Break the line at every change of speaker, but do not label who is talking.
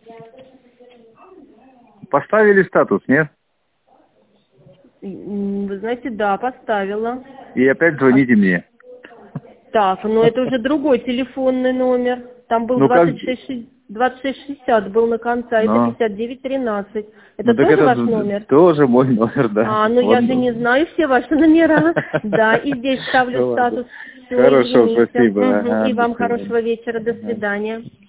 Поставили статус, нет?
Вы знаете, да, поставила.
И опять звоните мне.
Так, но это уже другой телефонный номер. Там был
Ну как?
2660 был на конце, а это
Ну,
5913. Это
ну так
тоже
это
ваш номер?
тоже мой номер, да.
Ну я же не знаю все ваши номера. Да, и здесь ставлю
Ну ладно.
статус. Все,
Хорошо,
извините.
спасибо.
Мгм.
Ага,
И
до
вам
свидания.
хорошего вечера. До
Ага.
свидания.